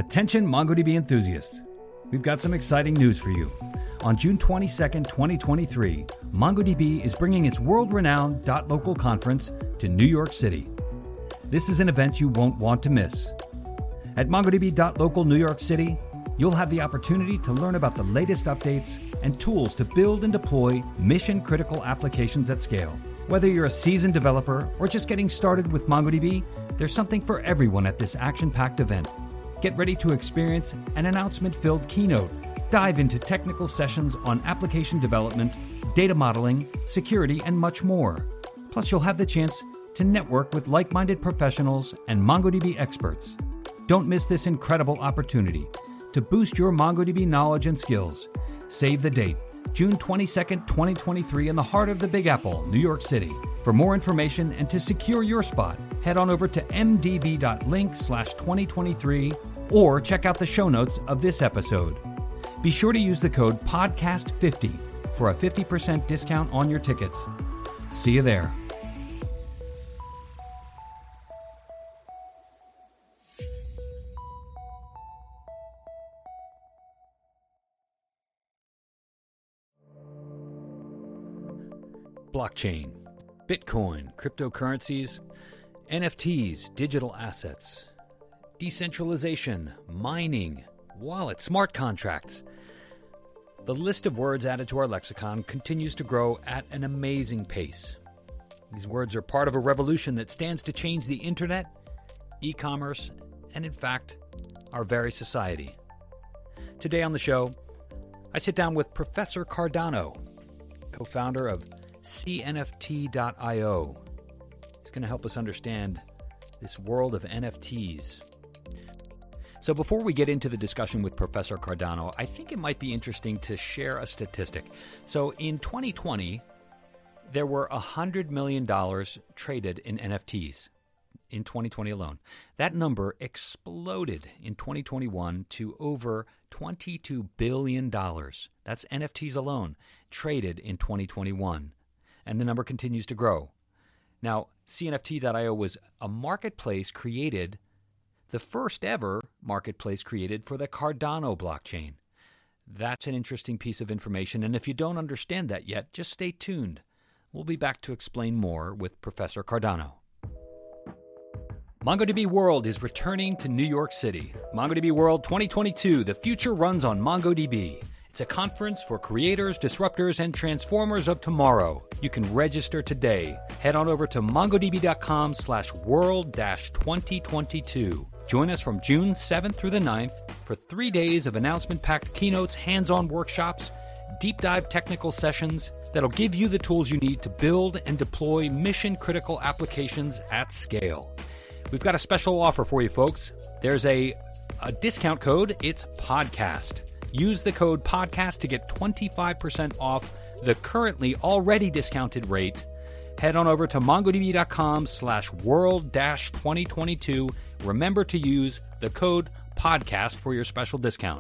Attention MongoDB enthusiasts. We've got some exciting news for you. On June 22nd, 2023, MongoDB is bringing its world-renowned .local conference to New York City. This is an event you won't want to miss. At MongoDB.local New York City, you'll have the opportunity to learn about the latest updates and tools to build and deploy mission-critical applications at scale. Whether you're a seasoned developer or just getting started with MongoDB, there's something for everyone at this action-packed event. Get ready to experience an announcement-filled keynote, dive into technical sessions on application development, data modeling, security, and much more. Plus, you'll have the chance to network with like-minded professionals and MongoDB experts. Don't miss this incredible opportunity to boost your MongoDB knowledge and skills. Save the date, June 22nd, 2023, in the heart of the Big Apple, New York City. For more information and to secure your spot, head on over to mdb.link/2023 or check out the show notes of this episode. Be sure to use the code PODCAST50 for a 50% discount on your tickets. See you there. Blockchain, Bitcoin, cryptocurrencies, NFTs, digital assets, decentralization, mining, wallets, smart contracts. The list of words added to our lexicon continues to grow at an amazing pace. These words are part of a revolution that stands to change the internet, e-commerce, and in fact, our very society. Today on the show, I sit down with Professor Cardano, co-founder of CNFT.io. He's going to help us understand this world of NFTs. So before we get into the discussion with Professor Cardano, I think it might be interesting to share a statistic. So in 2020, there were $100 million traded in NFTs in 2020 alone. That number exploded in 2021 to over $22 billion. That's NFTs alone traded in 2021. And the number continues to grow. Now, CNFT.io was a marketplace created, the first ever marketplace created for the Cardano blockchain. That's an interesting piece of information, and if you don't understand that yet, just stay tuned. We'll be back to explain more with Professor Cardano. MongoDB World is returning to New York City. MongoDB World 2022, the future runs on MongoDB. It's a conference for creators, disruptors, and transformers of tomorrow. You can register today. Head on over to mongodb.com/world-2022. Join us from June 7th through the 9th for 3 days of announcement-packed keynotes, hands-on workshops, deep dive technical sessions that'll give you the tools you need to build and deploy mission-critical applications at scale. We've got a special offer for you, folks. There's a discount code. It's PODCAST. Use the code PODCAST to get 25% off the currently already discounted rate. Head on over to mongodb.com/world-2022. Remember to use the code PODCAST for your special discount.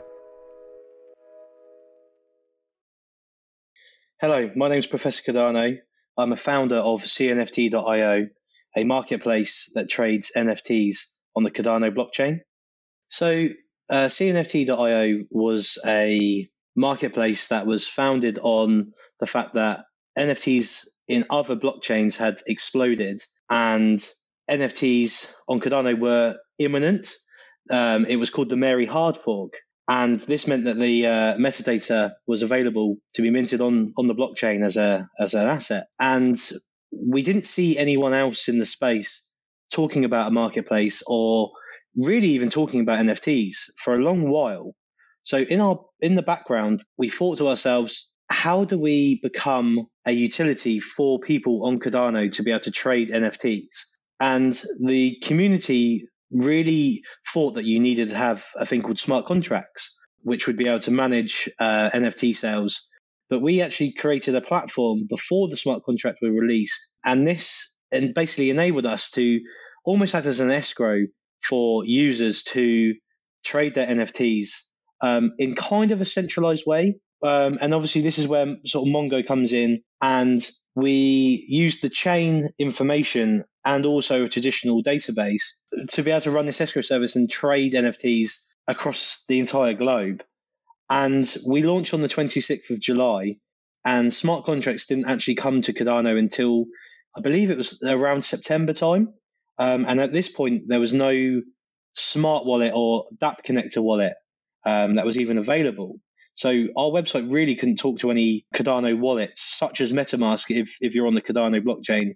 Hello, my name is Professor Cardano. I'm a founder of CNFT.io, a marketplace that trades NFTs on the Cardano blockchain. So CNFT.io was a marketplace that was founded on the fact that NFTs in other blockchains had exploded and NFTs on Cardano were imminent. It was called the Mary hard fork. And this meant that the metadata was available to be minted on the blockchain as an asset. And we didn't see anyone else in the space talking about a marketplace or really even talking about NFTs for a long while. So in the background, we thought to ourselves, how do we become a utility for people on Cardano to be able to trade NFTs? And the community really thought that you needed to have a thing called smart contracts, which would be able to manage NFT sales. But we actually created a platform before the smart contract were released, and this basically enabled us to almost act as an escrow for users to trade their NFTs in kind of a centralized way. And obviously this is where sort of Mongo comes in, and we use the chain information and also a traditional database to be able to run this escrow service and trade NFTs across the entire globe. And we launched on the 26th of July, and smart contracts didn't actually come to Cardano until, I believe it was around September time. And at this point, there was no smart wallet or dApp connector wallet that was even available. So our website really couldn't talk to any Cardano wallets, such as MetaMask. If you're on the Cardano blockchain,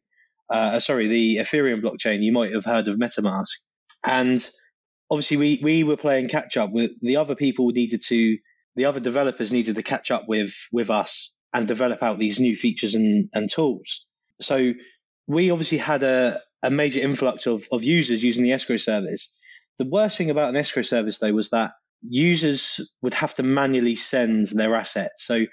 the Ethereum blockchain, you might have heard of MetaMask. And obviously, we were playing catch up with the other people. The other developers needed to catch up with us and develop out these new features and tools. So we obviously had a major influx of users using the escrow service. The worst thing about an escrow service, though, was that users would have to manually send their assets. So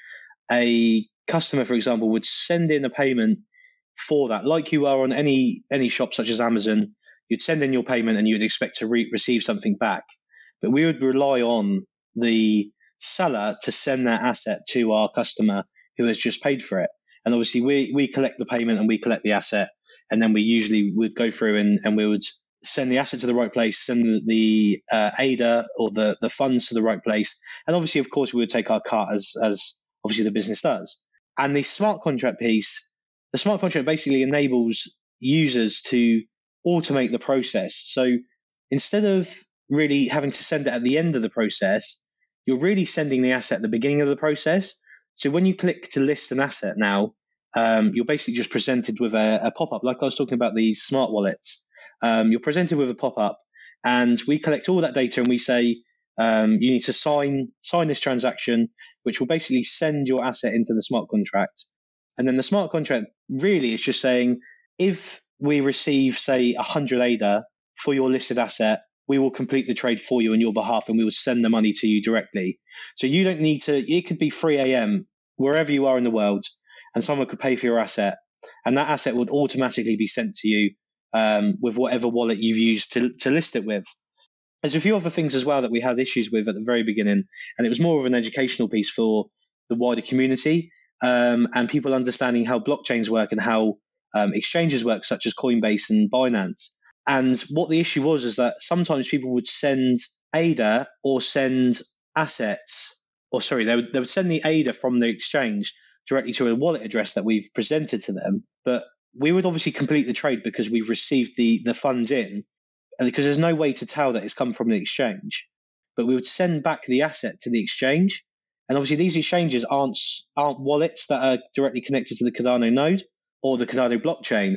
a customer, for example, would send in a payment for that, like you are on any shop such as Amazon. You'd send in your payment and you'd expect to receive something back. But we would rely on the seller to send that asset to our customer who has just paid for it. And obviously we collect the payment and we collect the asset, and then we usually would go through and we would send the asset to the right place, send the ADA or the funds to the right place. And obviously, of course, we would take our cut as obviously the business does. And the smart contract piece, the smart contract basically enables users to automate the process. So instead of really having to send it at the end of the process, you're really sending the asset at the beginning of the process. So when you click to list an asset now, you're basically just presented with a pop-up, like I was talking about these smart wallets. You're presented with a pop-up, and we collect all that data, and we say you need to sign this transaction, which will basically send your asset into the smart contract. And then the smart contract really is just saying, if we receive, say, 100 ADA for your listed asset, we will complete the trade for you on your behalf, and we will send the money to you directly. So you don't need to, it could be 3 a.m. wherever you are in the world, and someone could pay for your asset, and that asset would automatically be sent to you with whatever wallet you've used to list it with. There's a few other things as well that we had issues with at the very beginning, and it was more of an educational piece for the wider community, and people understanding how blockchains work and how exchanges work, such as Coinbase and Binance. And what the issue was is that sometimes people would send ADA or send assets, or sorry, they would send the ADA from the exchange directly to a wallet address that we've presented to them. But we would obviously complete the trade because we've received the funds in, and because there's no way to tell that it's come from the exchange. But we would send back the asset to the exchange. And obviously these exchanges aren't wallets that are directly connected to the Cardano node or the Cardano blockchain.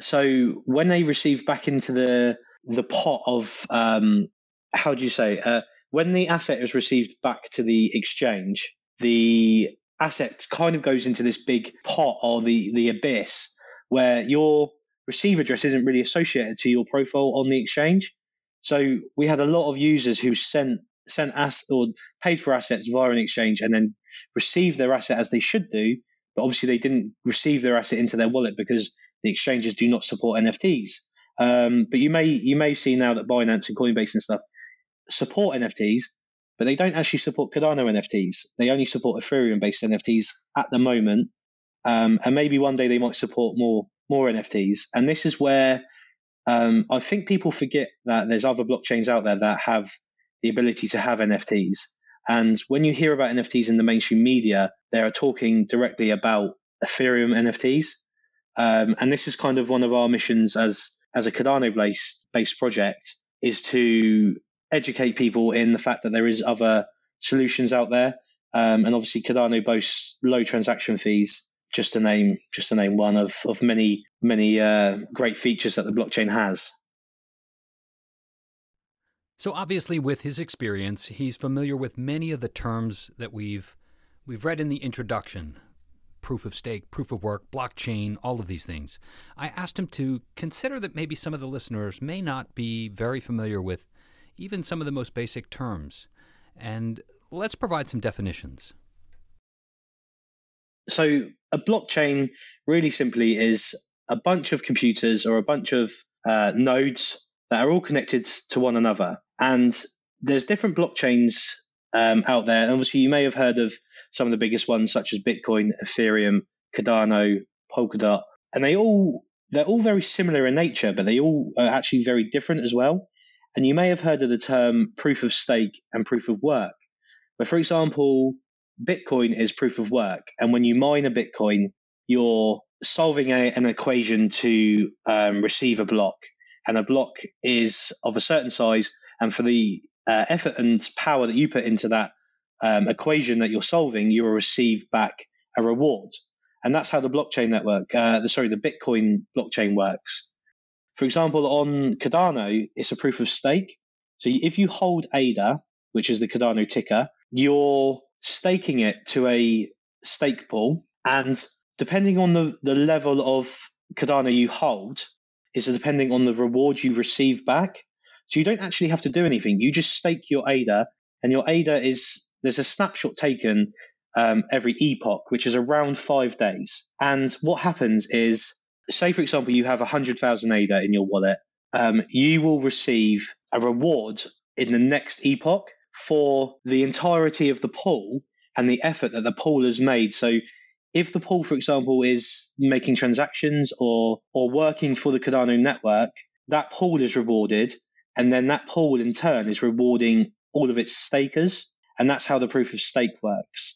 So when they receive back into the pot of, when the asset is received back to the exchange, the asset kind of goes into this big pot or the abyss where your receive address isn't really associated to your profile on the exchange. So we had a lot of users who sent or paid for assets via an exchange and then received their asset as they should do, but obviously they didn't receive their asset into their wallet because the exchanges do not support NFTs. But you may see now that Binance and Coinbase and stuff support NFTs, but they don't actually support Cardano NFTs. They only support Ethereum-based NFTs at the moment, and maybe one day they might support more NFTs. And this is where I think people forget that there's other blockchains out there that have the ability to have NFTs. And when you hear about NFTs in the mainstream media, they are talking directly about Ethereum NFTs. And this is kind of one of our missions as a Cardano-based project, is to educate people in the fact that there is other solutions out there. And obviously Cardano boasts low transaction fees, just to name one of many great features that the blockchain has. So obviously with his experience, he's familiar with many of the terms that we've read in the introduction: proof of stake, proof of work, blockchain, all of these things. I asked him to consider that maybe some of the listeners may not be very familiar with even some of the most basic terms. And let's provide some definitions. So a blockchain really simply is a bunch of computers or a bunch of nodes that are all connected to one another. And there's different blockchains out there. And obviously you may have heard of some of the biggest ones, such as Bitcoin, Ethereum, Cardano, Polkadot. And they're all very similar in nature, but they all are actually very different as well. And you may have heard of the term proof of stake and proof of work. But for example, Bitcoin is proof of work. And when you mine a Bitcoin, you're solving an equation to receive a block. And a block is of a certain size. And for the effort and power that you put into that equation that you're solving, you will receive back a reward. And that's how the blockchain network, the Bitcoin blockchain works. For example, on Cardano, it's a proof of stake. So if you hold ADA, which is the Cardano ticker, you're staking it to a stake pool. And depending on the level of Cardano you hold, is depending on the reward you receive back. So you don't actually have to do anything. You just stake your ADA, and your ADA there's a snapshot taken every epoch, which is around 5 days. And what happens is, say, for example, you have 100,000 ADA in your wallet. You will receive a reward in the next epoch for the entirety of the pool and the effort that the pool has made. So if the pool, for example, is making transactions or working for the Cardano network, that pool is rewarded, and then that pool in turn is rewarding all of its stakers, and that's how the proof of stake works.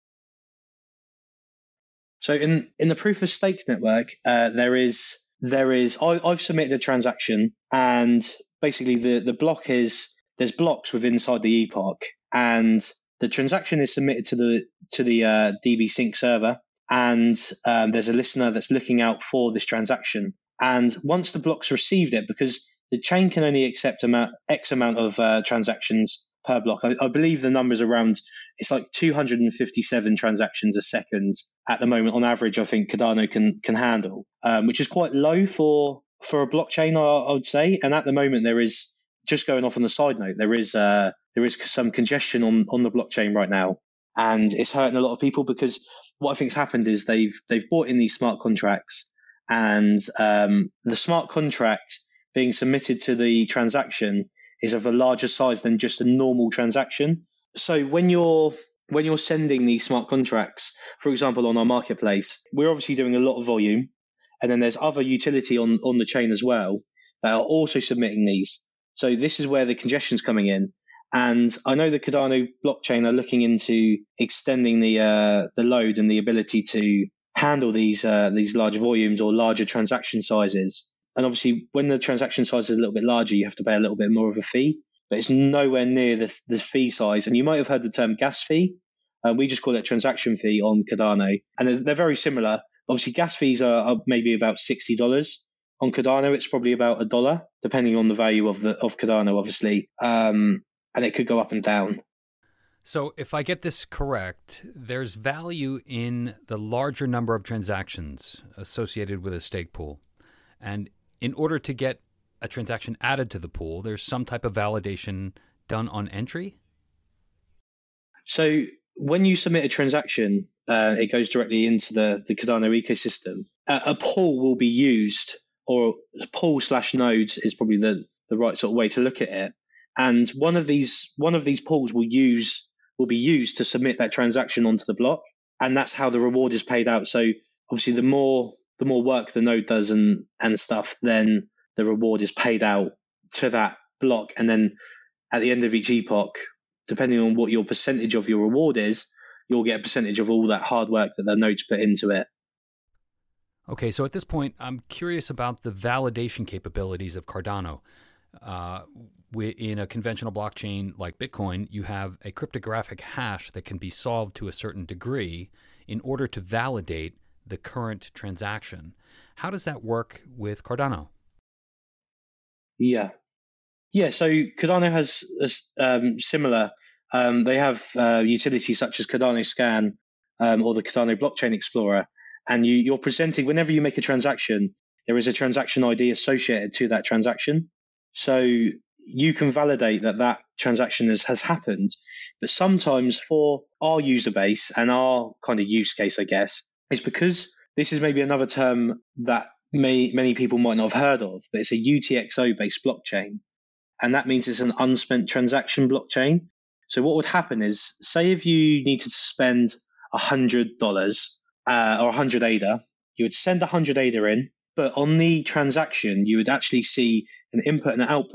So in the proof of stake network, I've submitted a transaction, and basically the block there's blocks within inside the epoch, and the transaction is submitted to the DB Sync server, and there's a listener that's looking out for this transaction. And once the block's received it, because the chain can only accept X amount of transactions per block. I believe the number's around, it's like 257 transactions a second at the moment on average. I think Cardano can handle, which is quite low for a blockchain, I would say. And at the moment, there is, just going off on the side note, there is some congestion on the blockchain right now, and it's hurting a lot of people, because what I think's happened is they've bought in these smart contracts, and the smart contract being submitted to the transaction is of a larger size than just a normal transaction. So when you're sending these smart contracts, for example, on our marketplace, we're obviously doing a lot of volume, and then there's other utility on the chain as well that are also submitting these. So this is where the congestion's coming in. And I know the Cardano blockchain are looking into extending the load and the ability to handle these large volumes or larger transaction sizes. And obviously, when the transaction size is a little bit larger, you have to pay a little bit more of a fee, but it's nowhere near the fee size. And you might have heard the term gas fee. We just call it transaction fee on Cardano, and they're very similar. Obviously, gas fees are maybe about $60. On Cardano, it's probably about $1, depending on the value of Cardano, obviously, and it could go up and down. So if I get this correct, there's value in the larger number of transactions associated with a stake pool. And in order to get a transaction added to the pool, there's some type of validation done on entry? So when you submit a transaction, it goes directly into the Cardano ecosystem. A pool will be used, or pool/nodes is probably the right sort of way to look at it. And one of these pools will be used to submit that transaction onto the block, and that's how the reward is paid out. So obviously, the more work the node does and stuff, then the reward is paid out to that block. And then at the end of each epoch, depending on what your percentage of your reward is, you'll get a percentage of all that hard work that the nodes put into it. Okay, so at this point, I'm curious about the validation capabilities of Cardano. In a conventional blockchain like Bitcoin, you have a cryptographic hash that can be solved to a certain degree in order to validate the current transaction. How does that work with Cardano? Yeah. So Cardano has similar. They have utilities such as Cardano Scan or the Cardano Blockchain Explorer, and you're presenting, whenever you make a transaction, there is a transaction ID associated to that transaction. So you can validate that transaction has happened. But sometimes for our user base and our kind of use case, I guess, it's because this is maybe another term that many people might not have heard of, but it's a UTXO-based blockchain. And that means it's an unspent transaction blockchain. So what would happen is, say if you needed to spend $100 or 100 ADA, you would send 100 ADA in, but on the transaction, you would actually see an input and an output.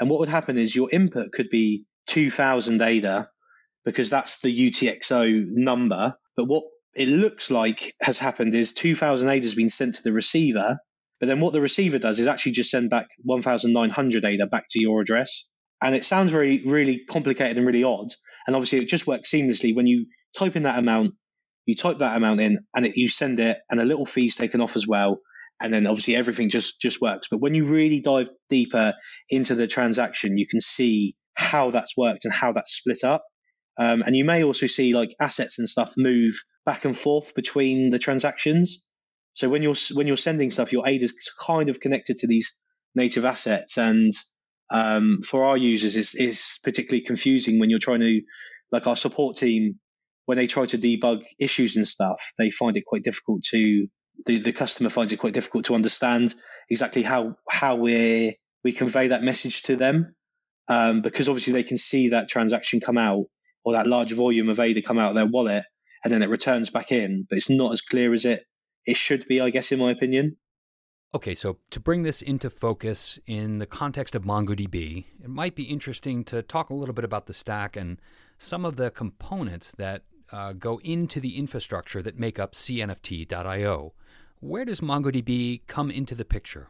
And what would happen is your input could be 2000 ADA because that's the UTXO number. But what it looks like has happened is 2000 ADA has been sent to the receiver. But then what the receiver does is actually just send back 1900 ADA back to your address. And it sounds really complicated and really odd. And obviously it just works seamlessly when you type in that amount, you type that amount in and you send it and a little fee's taken off as well. And then obviously everything just works. But when you really dive deeper into the transaction, you can see how that's worked and how that's split up. And you may also see like assets and stuff move back and forth between the transactions. So when you're sending stuff, your ADA is kind of connected to these native assets. And for our users, is particularly confusing when you're trying to, like our support team, when they try to debug issues and stuff, they find it quite difficult to. The customer finds it quite difficult to understand exactly how we convey that message to them, because obviously they can see that transaction come out or that large volume of ADA come out of their wallet and then it returns back in, but it's not as clear as it should be, I guess, in my opinion. Okay, so to bring this into focus in the context of MongoDB, it might be interesting to talk a little bit about the stack and some of the components that go into the infrastructure that make up CNFT.io. Where does MongoDB come into the picture?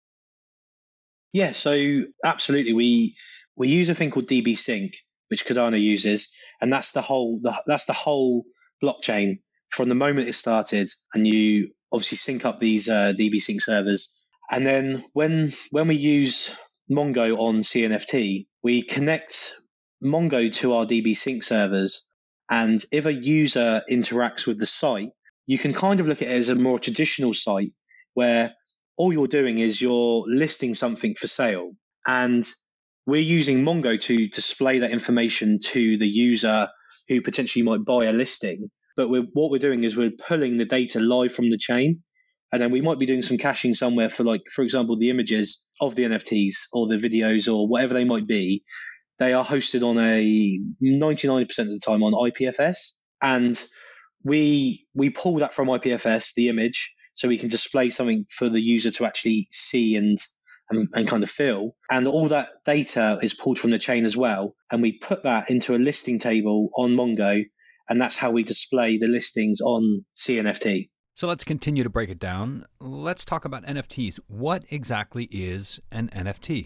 Yeah, so absolutely. We use a thing called DB Sync, which Cardano uses, and that's the whole blockchain from the moment it started. And you obviously sync up these DB Sync servers, and then when we use Mongo on CNFT, we connect Mongo to our DB Sync servers. And if a user interacts with the site, you can kind of look at it as a more traditional site where all you're doing is you're listing something for sale. And we're using Mongo to display that information to the user who potentially might buy a listing. But what we're doing is we're pulling the data live from the chain. And then we might be doing some caching somewhere for, like, for example, the images of the NFTs or the videos or whatever they might be. They are hosted on 99% of the time on IPFS. And we pull that from IPFS, the image, so we can display something for the user to actually see and kind of feel. And all that data is pulled from the chain as well. And we put that into a listing table on Mongo. And that's how we display the listings on CNFT. So let's continue to break it down. Let's talk about NFTs. What exactly is an NFT?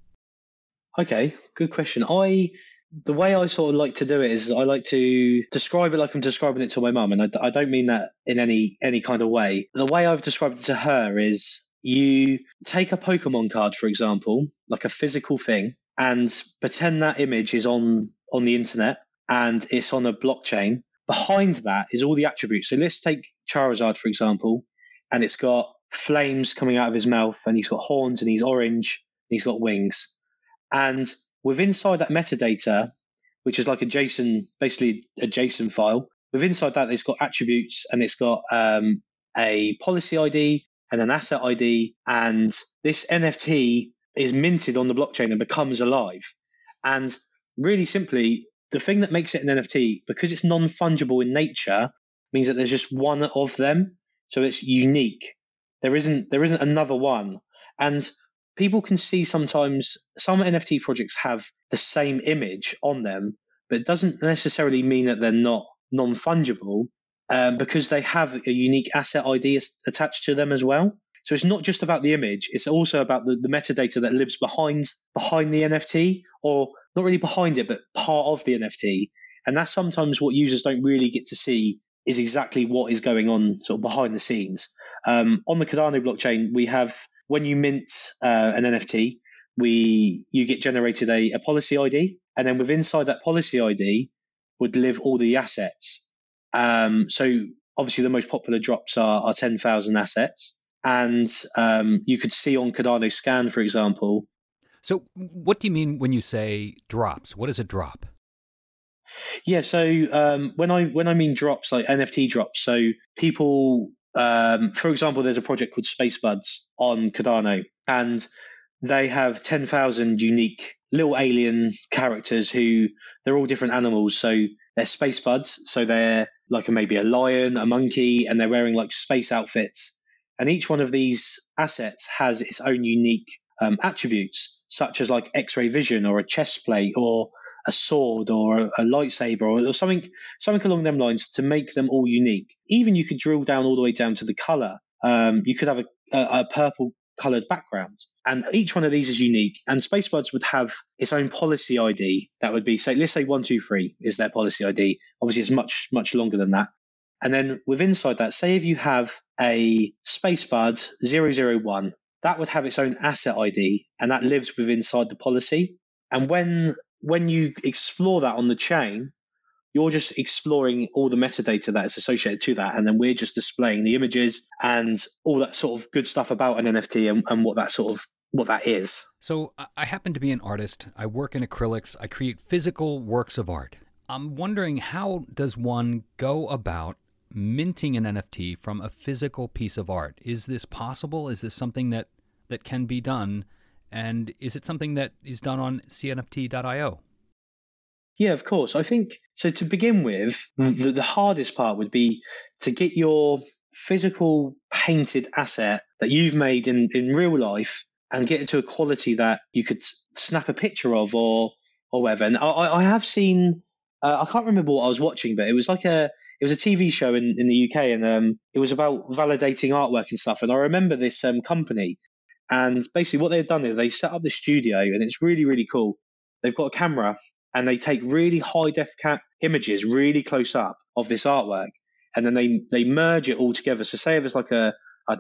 Okay, good question. The way I sort of like to do it is I like to describe it like I'm describing it to my mum, and I don't mean that in any kind of way. The way I've described it to her is you take a Pokemon card, for example, like a physical thing, and pretend that image is on the internet and it's on a blockchain. Behind that is all the attributes. So let's take Charizard, for example, and it's got flames coming out of his mouth, and he's got horns, and he's orange, and he's got wings. And inside that metadata, which is like basically a JSON file, inside that it's got attributes, and it's got a policy ID and an asset ID, and this NFT is minted on the blockchain and becomes alive. And really simply, the thing that makes it an NFT, because it's non-fungible in nature, means that there's just one of them, so it's unique. There isn't another one. And people can see sometimes some NFT projects have the same image on them, but it doesn't necessarily mean that they're not non-fungible, because they have a unique asset ID attached to them as well. So it's not just about the image, it's also about the metadata that lives behind the NFT, or not really behind it, but part of the NFT. And that's sometimes what users don't really get to see, is exactly what is going on sort of behind the scenes. On the Cardano blockchain, we have, when you mint an NFT, you get generated a policy ID, and then inside that policy ID would live all the assets. So obviously the most popular drops are 10,000 assets. And you could see on Cardano Scan, for example. So what do you mean when you say drops? What is a drop? Yeah, so when I mean drops, like NFT drops, so people, for example, there's a project called SpaceBuds on Cardano, and they have 10,000 unique little alien characters who, they're all different animals. So they're SpaceBuds, so they're like maybe a lion, a monkey, and they're wearing like space outfits. And each one of these assets has its own unique attributes, such as like X-ray vision or a chest plate or a sword or a lightsaber or something along them lines, to make them all unique. Even you could drill down all the way down to the color. You could have a purple colored background, and each one of these is unique. And Spacebuds would have its own policy ID that would be, say, let's say 123 is their policy ID. Obviously, it's much longer than that. And then inside that, say if you have a Spacebud 001, that would have its own asset ID, and that lives within inside the policy. And when you explore that on the chain, you're just exploring all the metadata that is associated to that, and then we're just displaying the images and all that sort of good stuff about an NFT and what that is. So I happen to be an artist. I work in acrylics. I create physical works of art. I'm wondering, how does one go about minting an NFT from a physical piece of art? Is this possible? Is this something that can be done? And is it something that is done on cnft.io? Yeah, of course. I think so. To begin with, the hardest part would be to get your physical painted asset that you've made in real life and get it to a quality that you could snap a picture of or whatever. And I have seen, I can't remember what I was watching, but it was a TV show in the UK, and it was about validating artwork and stuff. And I remember this company, and basically what they've done is they set up the studio, and it's really, really cool. They've got a camera, and they take really high def images really close up of this artwork, and then they merge it all together. So say if it's like a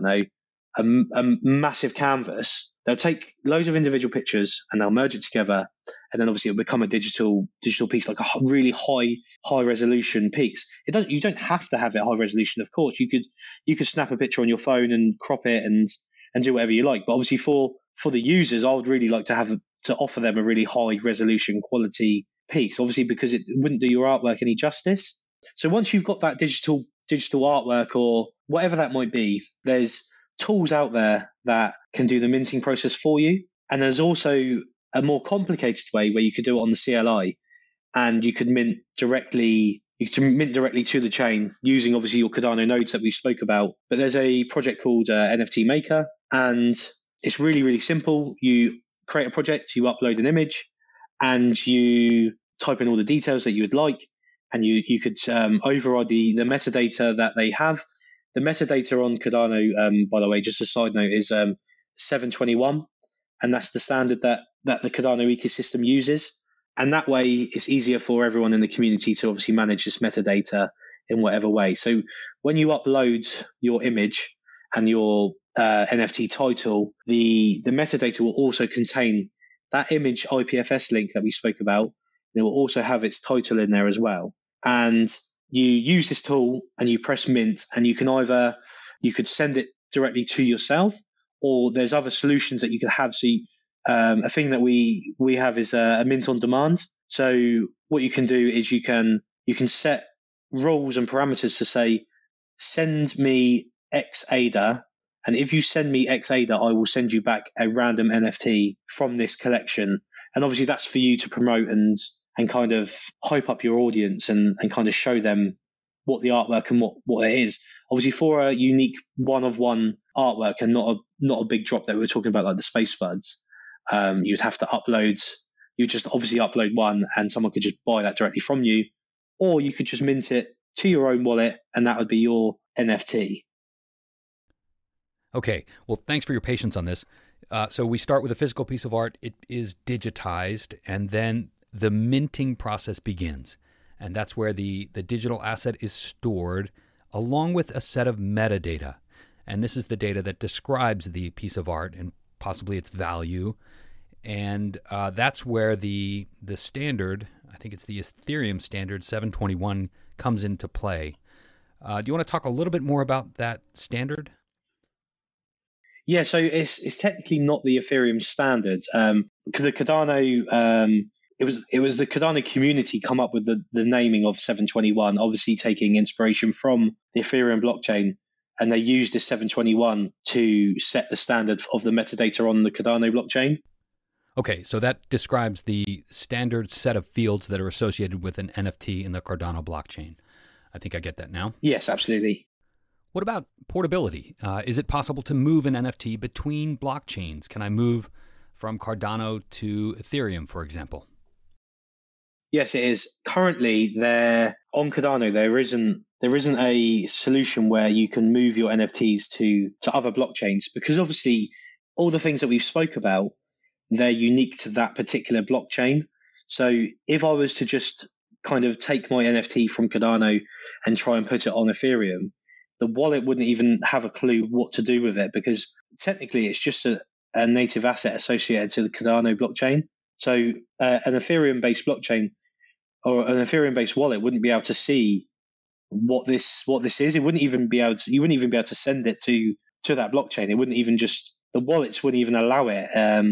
massive canvas, they'll take loads of individual pictures and they'll merge it together, and then obviously it'll become a digital piece, like a really high resolution piece. You don't have to have it high resolution, of course. You could snap a picture on your phone and crop it and do whatever you like. But obviously for the users, I would really like to offer them a really high resolution quality piece, obviously, because it wouldn't do your artwork any justice. So once you've got that digital artwork or whatever that might be, there's tools out there that can do the minting process for you. And there's also a more complicated way where you could do it on the CLI, and you could mint directly to the chain using obviously your Cardano nodes that we spoke about. But there's a project called NFT Maker, and it's really, really simple. You create a project, you upload an image, and you type in all the details that you would like, and you could override the metadata that they have. The metadata on Cardano, by the way, just a side note, is 721, and that's the standard that the Cardano ecosystem uses. And that way, it's easier for everyone in the community to obviously manage this metadata in whatever way. So when you upload your image and your NFT title, the metadata will also contain that image IPFS link that we spoke about. It will also have its title in there as well. And you use this tool and you press mint, and you could send it directly to yourself, or there's other solutions that you could have. So a thing that we have is a mint on demand. So what you can do is you can set rules and parameters to say, send me X ADA, and if you send me X ADA, I will send you back a random NFT from this collection. And obviously that's for you to promote and kind of hype up your audience and kind of show them what the artwork and what it is. Obviously for a unique one-of-one artwork and not a big drop that we were talking about, like the Spacebuds, you'd have to you just obviously upload one and someone could just buy that directly from you, or you could just mint it to your own wallet and that would be your NFT. Okay, well, thanks for your patience on this. So we start with a physical piece of art. It is digitized, and then the minting process begins. And that's where the digital asset is stored along with a set of metadata. And this is the data that describes the piece of art and possibly its value. And that's where the standard, I think it's the Ethereum standard 721, comes into play. Do you want to talk a little bit more about that standard? Yeah, so it's technically not the Ethereum standard. The Cardano, it was the Cardano community come up with the naming of 721, obviously taking inspiration from the Ethereum blockchain, and they used this 721 to set the standard of the metadata on the Cardano blockchain. Okay, so that describes the standard set of fields that are associated with an NFT in the Cardano blockchain. I think I get that now. Yes, absolutely. What about portability? Is it possible to move an NFT between blockchains? Can I move from Cardano to Ethereum, for example? Yes, it is. Currently, there on Cardano, there isn't a solution where you can move your NFTs to other blockchains, because obviously all the things that we've spoke about, they're unique to that particular blockchain. So if I was to just kind of take my NFT from Cardano and try and put it on Ethereum, the wallet wouldn't even have a clue what to do with it, because technically it's just a native asset associated to the Cardano blockchain. So an Ethereum-based blockchain or an Ethereum-based wallet wouldn't be able to see what this is. It wouldn't even be able to. You wouldn't even be able to send it to that blockchain. It wouldn't even just the wallets wouldn't even allow it.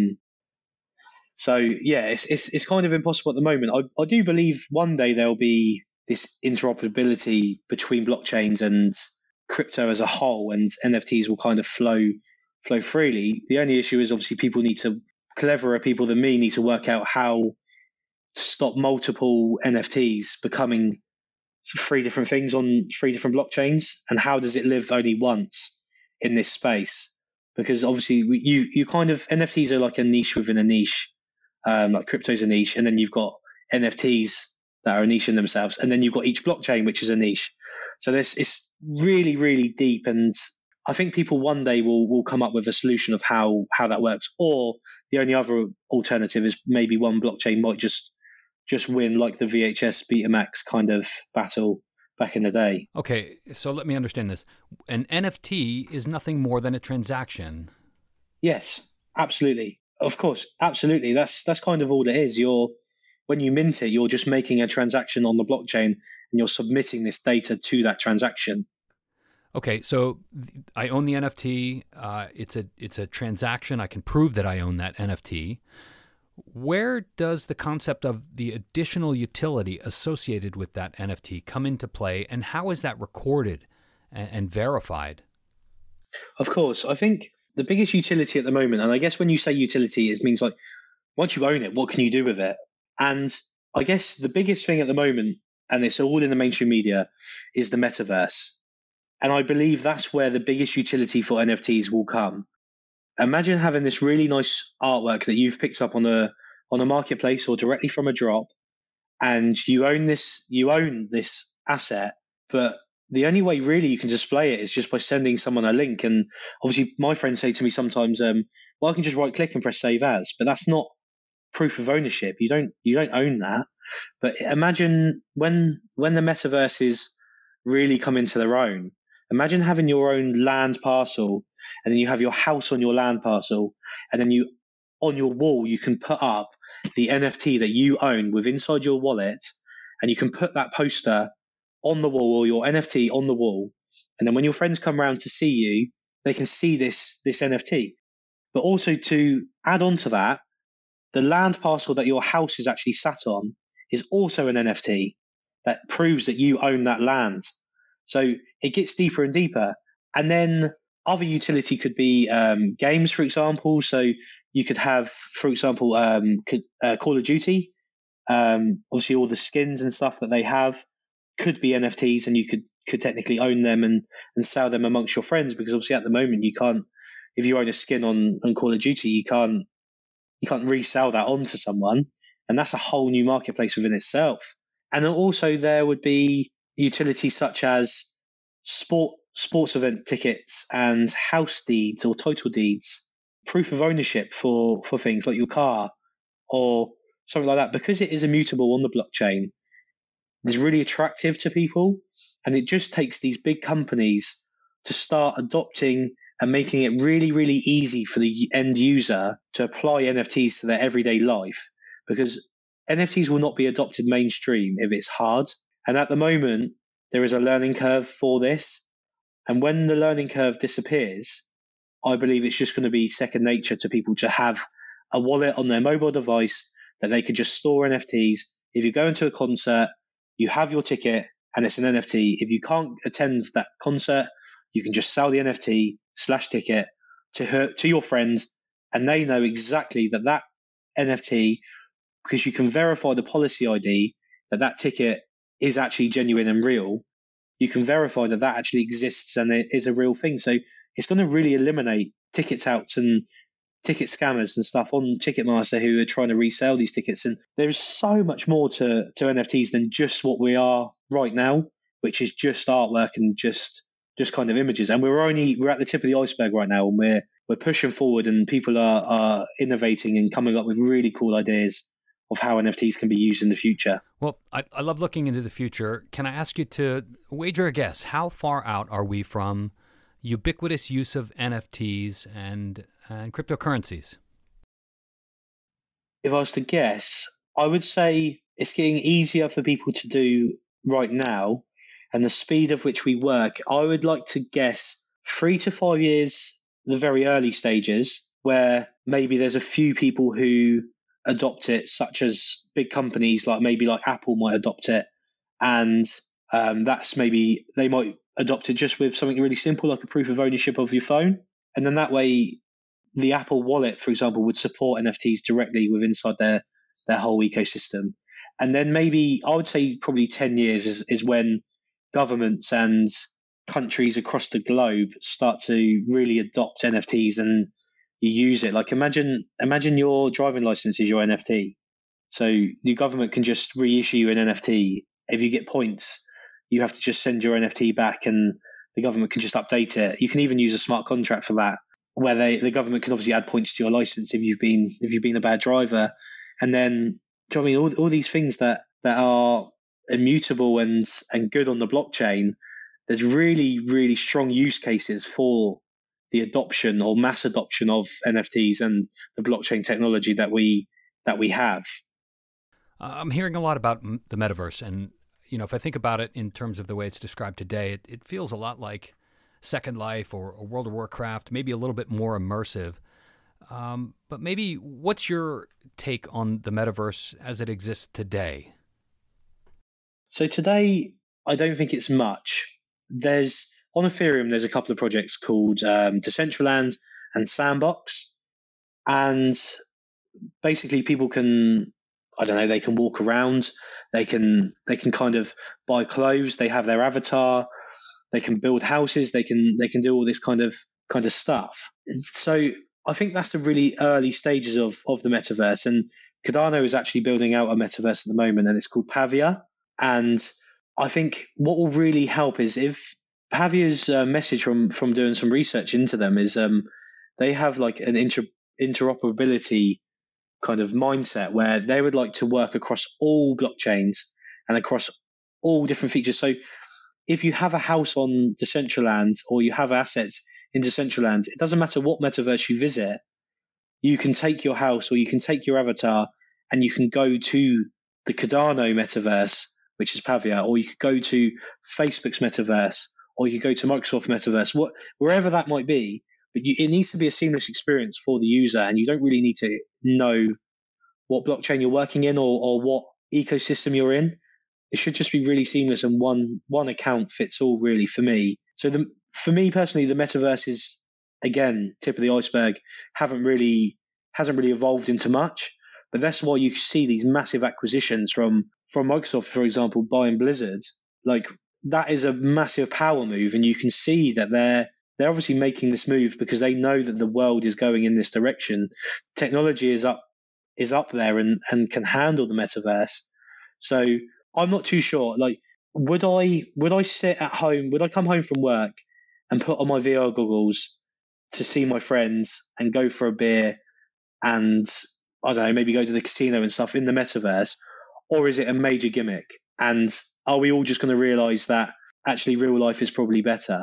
So yeah, it's kind of impossible at the moment. I do believe one day there'll be this interoperability between blockchains and crypto as a whole, and NFTs will kind of flow freely. The only issue is obviously cleverer people than me need to work out how to stop multiple NFTs becoming three different things on three different blockchains, and how does it live only once in this space? Because obviously you kind of NFTs are like a niche within a niche, like crypto's a niche, and then you've got NFTs that are a niche in themselves, and then you've got each blockchain which is a niche. So it's really, really deep, and I think people one day will come up with a solution of how that works. Or the only other alternative is maybe one blockchain might just win, like the VHS Betamax kind of battle back in the day. Okay, so let me understand this. An NFT is nothing more than a transaction. Yes, absolutely. Of course, absolutely. That's kind of all it is. When you mint it, you're just making a transaction on the blockchain, and you're submitting this data to that transaction. Okay, so I own the NFT. It's a transaction. I can prove that I own that NFT. Where does the concept of the additional utility associated with that NFT come into play, and how is that recorded and verified? Of course, I think the biggest utility at the moment, and I guess when you say utility, it means like once you own it, what can you do with it? And I guess the biggest thing at the moment, and it's all in the mainstream media, is the metaverse. And I believe that's where the biggest utility for NFTs will come. Imagine having this really nice artwork that you've picked up on a marketplace or directly from a drop, and you own this asset, but the only way really you can display it is just by sending someone a link. And obviously my friends say to me sometimes, well, I can just right click and press save as, but that's not proof of ownership. You don't own that. But imagine when the metaverses really come into their own, imagine having your own land parcel, and then you have your house on your land parcel, and then on your wall you can put up the NFT that you own with inside your wallet, and you can put that poster on the wall, or your NFT on the wall, and then when your friends come around to see you, they can see this NFT. But also, to add on to that, the land parcel that your house is actually sat on is also an NFT that proves that you own that land. So it gets deeper and deeper. And then other utility could be games, for example. So you could have, for example, Call of Duty. Obviously, all the skins and stuff that they have could be NFTs, and you could technically own them and sell them amongst your friends, because obviously at the moment you can't, if you own a skin on Call of Duty, you can't resell that on to someone, and that's a whole new marketplace within itself. And then also there would be utilities such as sports event tickets and house deeds or title deeds, proof of ownership for things like your car or something like that, because it is immutable on the blockchain. It's really attractive to people, and it just takes these big companies to start adopting and making it really, really easy for the end user to apply NFTs to their everyday life, because NFTs will not be adopted mainstream if it's hard. And at the moment, there is a learning curve for this. And when the learning curve disappears, I believe it's just going to be second nature to people to have a wallet on their mobile device that they could just store NFTs. If you go into a concert, you have your ticket and it's an NFT. If you can't attend that concert, you can just sell the NFT/ticket to your friend, and they know exactly that NFT, because you can verify the policy ID that ticket is actually genuine and real. you can verify that that actually exists and it is a real thing. So it's going to really eliminate ticket touts and ticket scammers and stuff on Ticketmaster who are trying to resell these tickets. And there's so much more to NFTs than just what we are right now, which is just artwork and just kind of images. And we're at the tip of the iceberg right now, and we're pushing forward, and people are innovating and coming up with really cool ideas of how NFTs can be used in the future. Well, I love looking into the future. Can I ask you to wager a guess? How far out are we from ubiquitous use of NFTs and cryptocurrencies? If I was to guess, I would say it's getting easier for people to do right now, and the speed of which we work, I would like to guess 3 to 5 years, the very early stages, where maybe there's a few people who adopt it, such as big companies like Apple might adopt it, and that's maybe they might adopt it just with something really simple like a proof of ownership of your phone, and then that way the Apple Wallet, for example, would support NFTs directly with inside their whole ecosystem. And then maybe I would say probably 10 years is when governments and countries across the globe start to really adopt NFTs and you use it. Like imagine your driving license is your NFT. So the government can just reissue you an NFT. If you get points, you have to just send your NFT back and the government can just update it. You can even use a smart contract for that, where the government can obviously add points to your license if you've been a bad driver. And then, do you know what I mean, all these things that are immutable and good on the blockchain, there's really, really strong use cases for the adoption or mass adoption of NFTs and the blockchain technology that we have. I'm hearing a lot about the metaverse, and if I think about it in terms of the way it's described today, it feels a lot like Second Life or World of Warcraft, maybe a little bit more immersive. But maybe what's your take on the metaverse as it exists today? So today, I don't think it's much. On Ethereum, there's a couple of projects called Decentraland and Sandbox. And basically people can, they can walk around, they can kind of buy clothes, they have their avatar, they can build houses, they can do all this kind of stuff. So I think that's the really early stages of the metaverse. And Cardano is actually building out a metaverse at the moment, and it's called Pavia. And I think what will really help is if Pavia's message from doing some research into them is they have like an interoperability kind of mindset where they would like to work across all blockchains and across all different features. So if you have a house on Decentraland or you have assets in Decentraland, it doesn't matter what metaverse you visit, you can take your house or you can take your avatar and you can go to the Cardano metaverse, which is Pavia, or you could go to Facebook's metaverse, or you could go to Microsoft metaverse, wherever that might be. But it needs to be a seamless experience for the user, and you don't really need to know what blockchain you're working in or what ecosystem you're in. It should just be really seamless, and one account fits all, really, for me. So for me personally, the metaverse is, again, tip of the iceberg, hasn't really evolved into much. But that's why you see these massive acquisitions from Microsoft, for example, buying Blizzard. Like, that is a massive power move, and you can see that they're obviously making this move because they know that the world is going in this direction. Technology is up there and can handle the metaverse. So I'm not too sure. Like, would I sit at home? Would I come home from work and put on my VR goggles to see my friends and go for a beer and, I don't know, maybe go to the casino and stuff in the metaverse? Or is it a major gimmick? And are we all just going to realize that actually real life is probably better?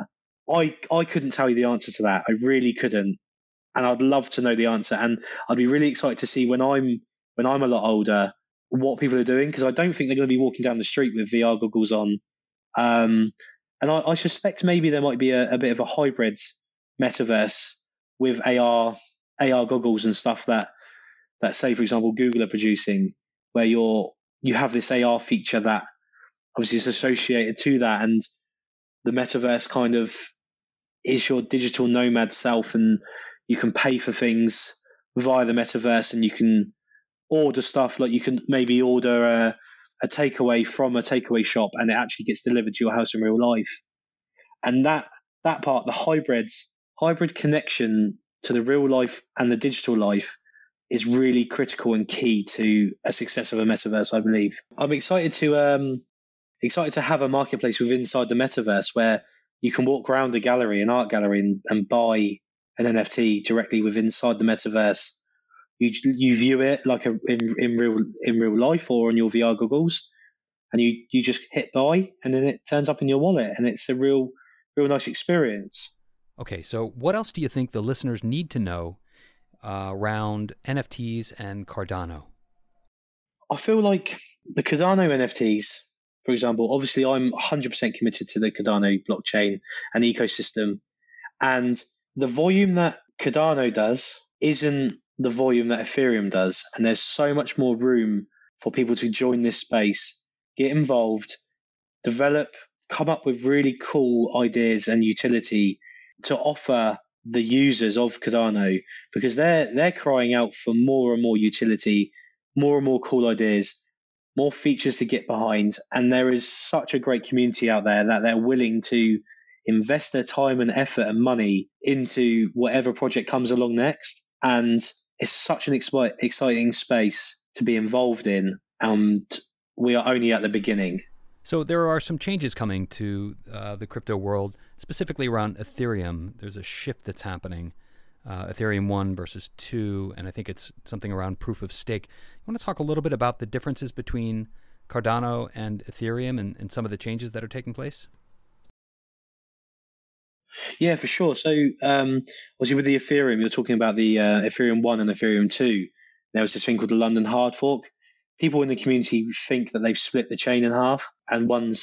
I couldn't tell you the answer to that. I really couldn't. And I'd love to know the answer. And I'd be really excited to see when I'm a lot older what people are doing, because I don't think they're going to be walking down the street with VR goggles on. And I suspect maybe there might be a bit of a hybrid metaverse with AR goggles and stuff that say, for example, Google are producing, where you have this AR feature that obviously is associated to that, and the metaverse kind of is your digital nomad self, and you can pay for things via the metaverse, and you can order stuff. Like, you can maybe order a takeaway from a takeaway shop and it actually gets delivered to your house in real life. And that part, the hybrid connection to the real life and the digital life is really critical and key to a success of a metaverse, I believe. I'm excited to have a marketplace within inside the metaverse where you can walk around a gallery, an art gallery, and buy an NFT directly within inside the metaverse. You view it like in real life or on your VR goggles, and you just hit buy, and then it turns up in your wallet, and it's a real nice experience. Okay, so what else do you think the listeners need to know around NFTs and Cardano? I feel like the Cardano NFTs, for example, obviously I'm 100% committed to the Cardano blockchain and ecosystem, and the volume that Cardano does isn't the volume that Ethereum does, and there's so much more room for people to join this space, get involved, develop, come up with really cool ideas and utility to offer the users of Cardano, because they're crying out for more and more utility, more and more cool ideas, more features to get behind, and there is such a great community out there that they're willing to invest their time and effort and money into whatever project comes along next. And it's such an exciting space to be involved in, and we are only at the beginning. So there are some changes coming to the crypto world, specifically around Ethereum. There's a shift that's happening, Ethereum 1 versus 2, and I think it's something around proof of stake. You want to talk a little bit about the differences between Cardano and Ethereum and some of the changes that are taking place? Yeah, for sure. So obviously with the Ethereum, you're talking about the Ethereum 1 and Ethereum 2. There was this thing called the London hard fork. People in the community think that they've split the chain in half, and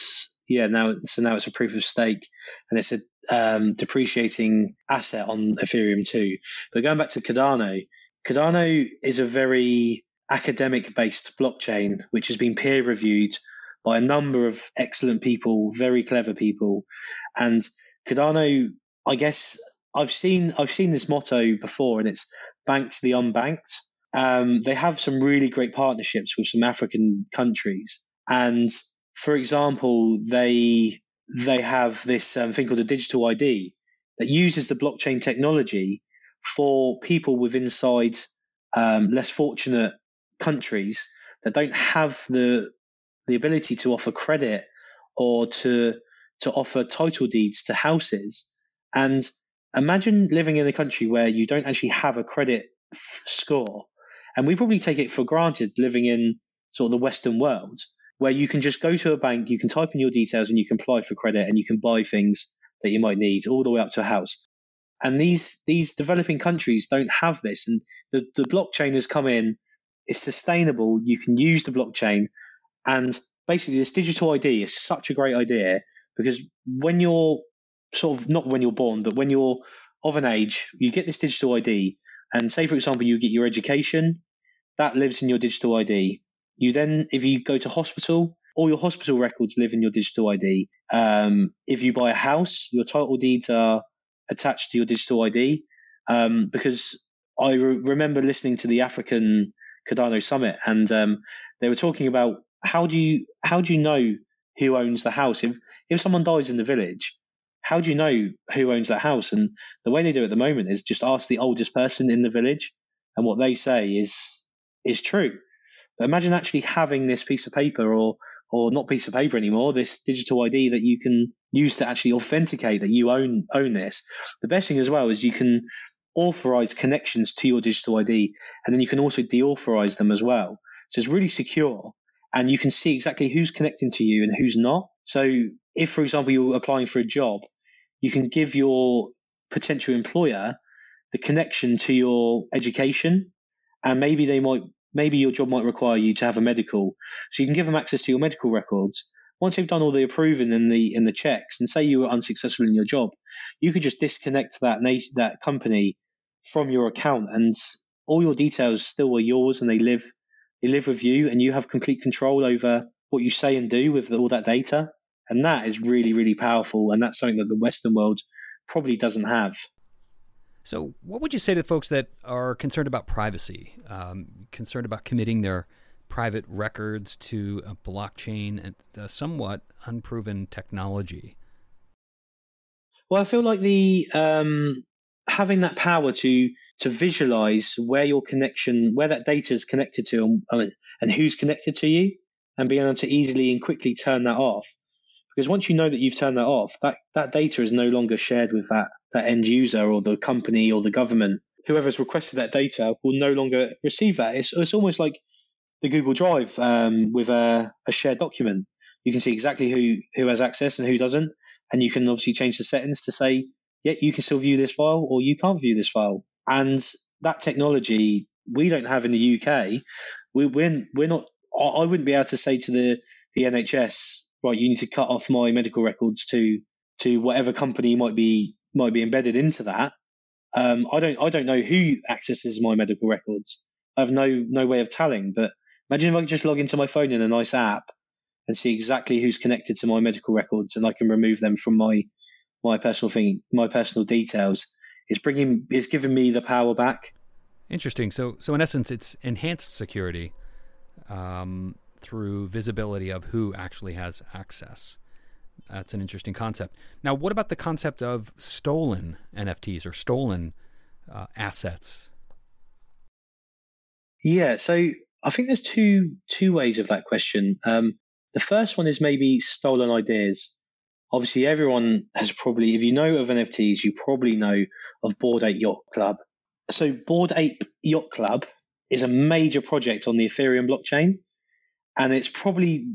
now it's a proof of stake, and it's a depreciating asset on Ethereum 2. But going back to Cardano is a very academic-based blockchain, which has been peer-reviewed by a number of excellent people, very clever people, and Cardano, I guess I've seen this motto before, and it's banked the unbanked. They have some really great partnerships with some African countries, and for example, they have this thing called a digital ID that uses the blockchain technology for people with inside less fortunate countries that don't have the ability to offer credit or to offer title deeds to houses. And imagine living in a country where you don't actually have a credit score. And we probably take it for granted living in sort of the Western world, where you can just go to a bank, you can type in your details and you can apply for credit and you can buy things that you might need all the way up to a house. And these developing countries don't have this. And the blockchain has come in, it's sustainable, you can use the blockchain. And basically this digital ID is such a great idea, because when you're not when you're born, but when you're of an age, you get this digital ID. And say, for example, you get your education, that lives in your digital ID. You then, if you go to hospital, all your hospital records live in your digital ID. If you buy a house, your title deeds are attached to your digital ID. Because I remember listening to the African Cardano Summit, and they were talking about how do you know who owns the house? If someone dies in the village, how do you know who owns that house? And the way they do it at the moment is just ask the oldest person in the village, and what they say is true. But imagine actually having this piece of paper, or not piece of paper anymore, this digital ID that you can use to actually authenticate that you own this. The best thing as well is you can authorize connections to your digital ID, and then you can also deauthorize them as well. So it's really secure, and you can see exactly who's connecting to you and who's not. So if, for example, you're applying for a job, you can give your potential employer the connection to your education, and maybe your job might require you to have a medical. So you can give them access to your medical records. Once they've done all the approving and the checks, and say you were unsuccessful in your job, you could just disconnect that company from your account, and all your details still are yours, and they live with you, and you have complete control over what you say and do with all that data. And that is really, really powerful, and that's something that the Western world probably doesn't have. So what would you say to folks that are concerned about privacy, concerned about committing their private records to a blockchain and a somewhat unproven technology? Well, I feel like the having that power to visualize where that data is connected to, and who's connected to you, and being able to easily and quickly turn that off. Because once you know that you've turned that off, that data is no longer shared with that end user or the company or the government. Whoever's requested that data will no longer receive that. It's almost like the Google Drive with a shared document. You can see exactly who has access and who doesn't, and you can obviously change the settings to say, yeah, you can still view this file or you can't view this file. And that technology we don't have in the UK. We're not. I wouldn't be able to say to the NHS, right, you need to cut off my medical records to whatever company might be embedded into that. I don't know who accesses my medical records. I have no way of telling. But imagine if I could just log into my phone in a nice app and see exactly who's connected to my medical records, and I can remove them from my personal details. It's giving me the power back. Interesting. So in essence, it's enhanced security through visibility of who actually has access. That's an interesting concept. Now, what about the concept of stolen NFTs or stolen assets? Yeah, so I think there's two ways of that question. The first one is maybe stolen ideas. Obviously, everyone has probably, if you know of NFTs, you probably know of Bored Ape Yacht Club. So Bored Ape Yacht Club is a major project on the Ethereum blockchain, and it's probably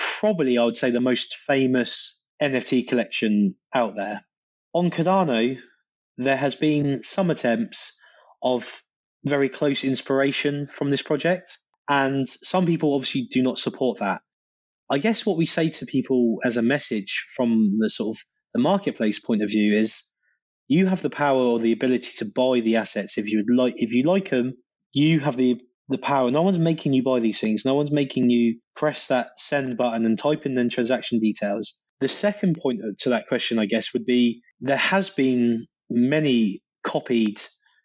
I would say the most famous NFT collection out there. On Cardano, there has been some attempts of very close inspiration from this project, and some people obviously do not support that. I guess what we say to people as a message from the sort of the marketplace point of view is, you have the power or the ability to buy the assets if you like them. You have the power. No one's making you buy these things. No one's making you press that send button and type in then transaction details. The second point to that question, I guess, would be there has been many copied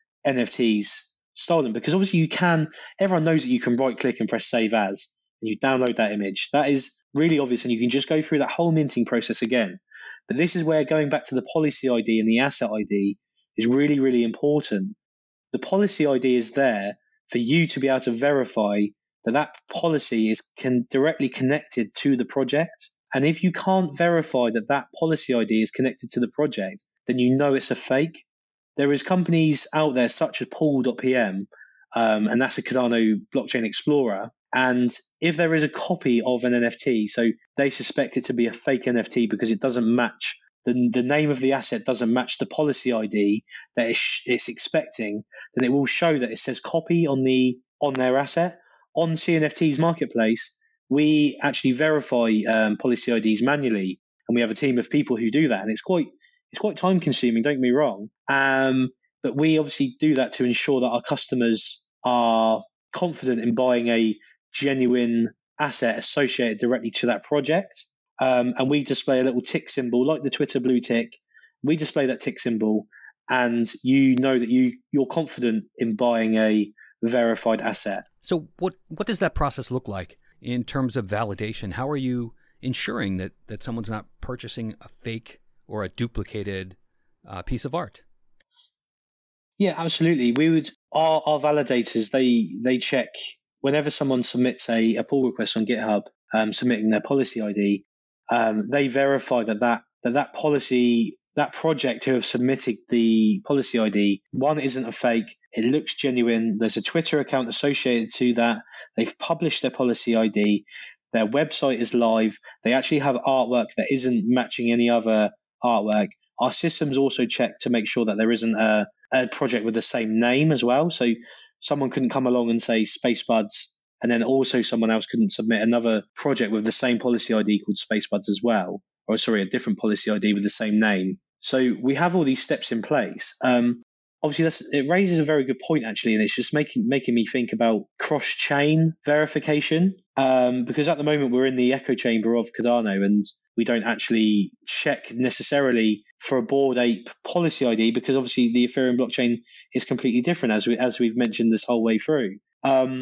NFTs stolen, because obviously everyone knows that you can right click and press save as, and you download that image. That is really obvious, and you can just go through that whole minting process again. But this is where going back to the policy ID and the asset ID is really, really important. The policy ID is there for you to be able to verify that policy is directly connected to the project. And if you can't verify that policy ID is connected to the project, then you know it's a fake. There is companies out there such as Pool.pm, and that's a Cardano blockchain explorer. And if there is a copy of an NFT, so they suspect it to be a fake NFT because it doesn't match, the name of the asset doesn't match the policy ID that it's expecting, then it will show that it says copy on their asset. On CNFT's marketplace, we actually verify policy IDs manually, and we have a team of people who do that, and it's quite time consuming, don't get me wrong. But we obviously do that to ensure that our customers are confident in buying a genuine asset associated directly to that project. And we display a little tick symbol, like the Twitter blue tick. We display that tick symbol, and you know that you're confident in buying a verified asset. So what does that process look like in terms of validation? How are you ensuring that someone's not purchasing a fake or a duplicated piece of art? Yeah, absolutely. Our validators, they check whenever someone submits a pull request on GitHub, submitting their policy ID. They verify that policy, that project who have submitted the policy ID, one, isn't a fake. It looks genuine. There's a Twitter account associated to that. They've published their policy ID. Their website is live. They actually have artwork that isn't matching any other artwork. Our systems also check to make sure that there isn't a project with the same name as well. So someone couldn't come along and say SpaceBuds, and then also someone else couldn't submit another project with the same policy ID called SpaceBuds as well. Or sorry, a different policy ID with the same name. So we have all these steps in place. Obviously, it raises a very good point, actually, and it's just making me think about cross-chain verification. Because at the moment we're in the echo chamber of Cardano, and we don't actually check necessarily for a Bored Ape policy ID, because obviously the Ethereum blockchain is completely different, as we've mentioned this whole way through.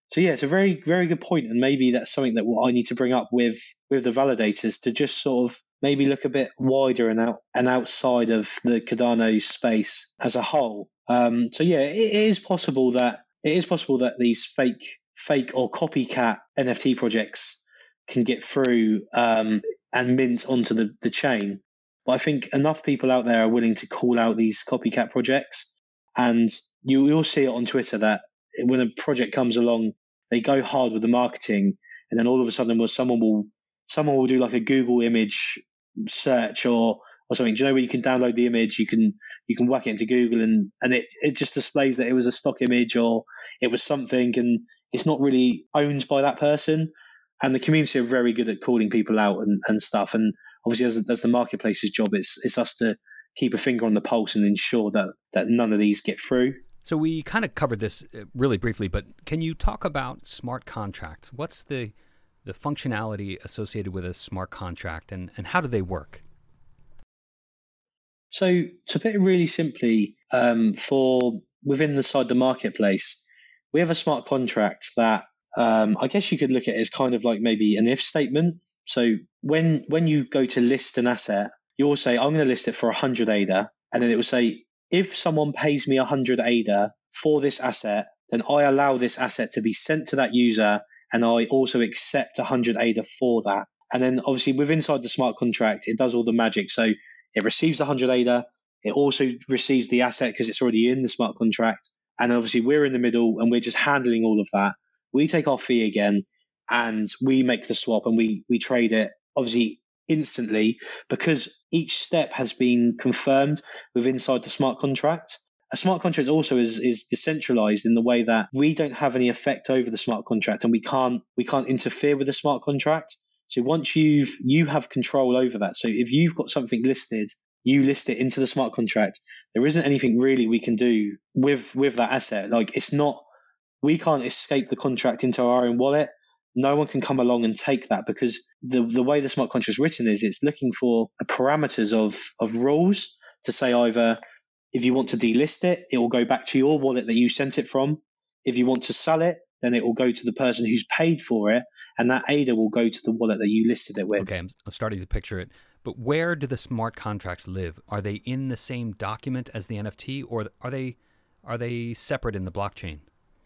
So yeah, it's a very, very good point, and maybe that's something that I need to bring up with the validators to just sort of maybe look a bit wider and outside of the Cardano space as a whole. So yeah, it is possible that these fake or copycat NFT projects can get through and mint onto the chain. But I think enough people out there are willing to call out these copycat projects, and you'll see it on Twitter that when a project comes along, they go hard with the marketing, and then all of a sudden, someone will do like a Google image search or something. Do you know where you can download the image? You can whack it into Google, and it just displays that it was a stock image or it was something, and it's not really owned by that person. And the community are very good at calling people out and stuff. And obviously, as the marketplace's job, it's us to keep a finger on the pulse and ensure that none of these get through. So we kind of covered this really briefly, but can you talk about smart contracts? What's the functionality associated with a smart contract, and how do they work? So to put it really simply, for within the marketplace, we have a smart contract that I guess you could look at it as kind of like maybe an if statement. So when you go to list an asset, you'll say, I'm going to list it for 100 ADA, and then it will say, if someone pays me 100 ADA for this asset, then I allow this asset to be sent to that user, and I also accept 100 ADA for that. And then obviously inside the smart contract, it does all the magic. So it receives the 100 ADA, it also receives the asset because it's already in the smart contract. And obviously we're in the middle and we're just handling all of that. We take our fee again and we make the swap and we trade it obviously instantly, because each step has been confirmed inside the smart contract. A smart contract also is decentralized in the way that we don't have any effect over the smart contract, and we can't interfere with the smart contract. So once you have control over that. So if you've got something listed, you list it into the smart contract. There isn't anything really we can do with that asset. Like we can't escape the contract into our own wallet. No one can come along and take that, because the way the smart contract is written is it's looking for parameters of rules to say either if you want to delist it, it will go back to your wallet that you sent it from. If you want to sell it, then it will go to the person who's paid for it, and that ADA will go to the wallet that you listed it with. Okay, I'm starting to picture it. But where do the smart contracts live? Are they in the same document as the NFT, or are they separate in the blockchain?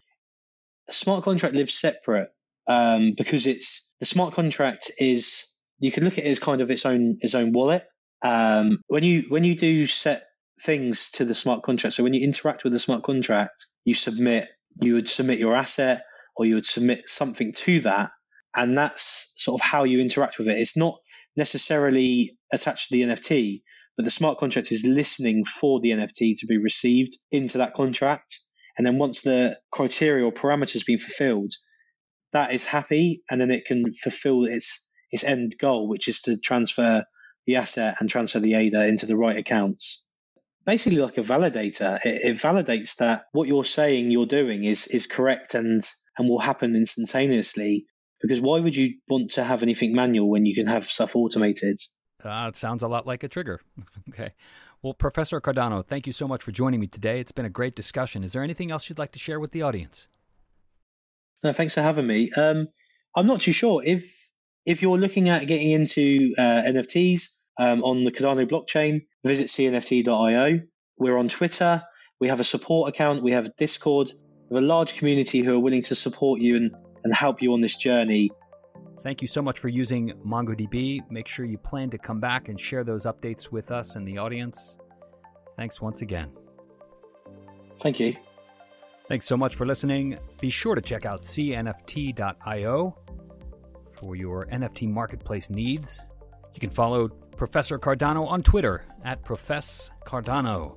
A smart contract lives separate. Because the smart contract is, you can look at it as kind of its own wallet. When you do set things to the smart contract, so when you interact with the smart contract, you would submit your asset, or you would submit something to that, and that's sort of how you interact with it. It's not necessarily attached to the NFT, but the smart contract is listening for the NFT to be received into that contract, and then once the criteria or parameters have been fulfilled, that is happy, and then it can fulfill its end goal, which is to transfer the asset and transfer the ADA into the right accounts. Basically like a validator. It validates that what you're saying you're doing is correct and will happen instantaneously, because why would you want to have anything manual when you can have stuff automated? It sounds a lot like a trigger. Okay. Well, Professor Cardano, thank you so much for joining me today. It's been a great discussion. Is there anything else you'd like to share with the audience? No, thanks for having me. I'm not too sure if you're looking at getting into NFTs on the Cardano blockchain. Visit cnft.io. We're on Twitter. We have a support account. We have Discord. We have a large community who are willing to support you and help you on this journey. Thank you so much for using MongoDB. Make sure you plan to come back and share those updates with us and the audience. Thanks once again. Thank you. Thanks so much for listening. Be sure to check out cnft.io for your NFT marketplace needs. You can follow Professor Cardano on Twitter @ProfessCardano,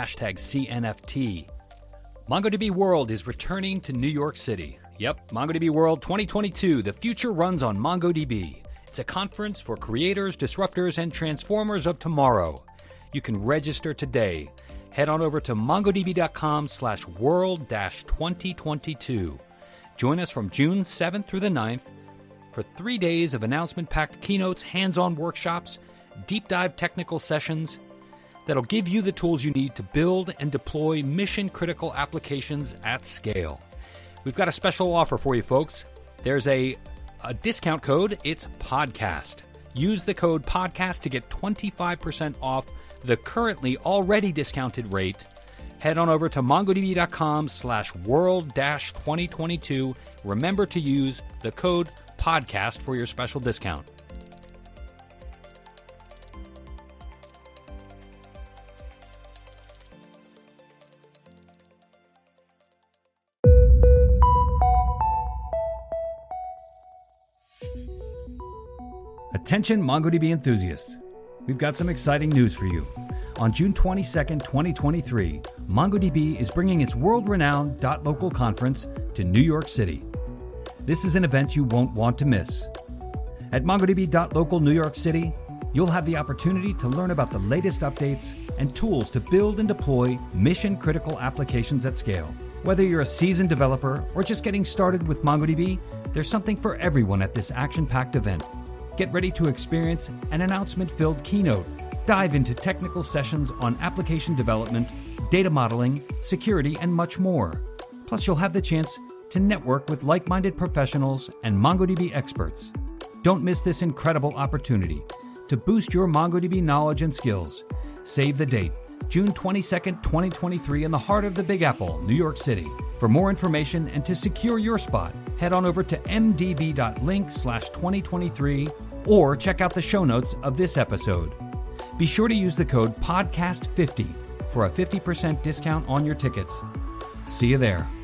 #CNFT. MongoDB World is returning to New York City. Yep, MongoDB World 2022. The future runs on MongoDB. It's a conference for creators, disruptors, and transformers of tomorrow. You can register today. Head on over to mongodb.com/world-2022. Join us from June 7th through the 9th for 3 days of announcement-packed keynotes, hands-on workshops, deep-dive technical sessions that'll give you the tools you need to build and deploy mission-critical applications at scale. we've got a special offer for you folks. There's a discount code. It's podcast. Use the code podcast to get 25% off the currently already discounted rate. Head on over to mongodb.com/world-2022. Remember to use the code podcast for your special discount. Attention MongoDB enthusiasts. We've got some exciting news for you. On June 22nd, 2023, MongoDB is bringing its world-renowned .local conference to New York City. This is an event you won't want to miss. At MongoDB.local New York City, you'll have the opportunity to learn about the latest updates and tools to build and deploy mission-critical applications at scale. Whether you're a seasoned developer or just getting started with MongoDB, there's something for everyone at this action-packed event. Get ready to experience an announcement-filled keynote, dive into technical sessions on application development, data modeling, security, and much more. Plus, you'll have the chance to network with like-minded professionals and MongoDB experts. Don't miss this incredible opportunity to boost your MongoDB knowledge and skills. Save the date, June 22nd, 2023, in the heart of the Big Apple, New York City. For more information and to secure your spot, head on over to mdb.link/2023 or check out the show notes of this episode. Be sure to use the code PODCAST50 for a 50% discount on your tickets. See you there.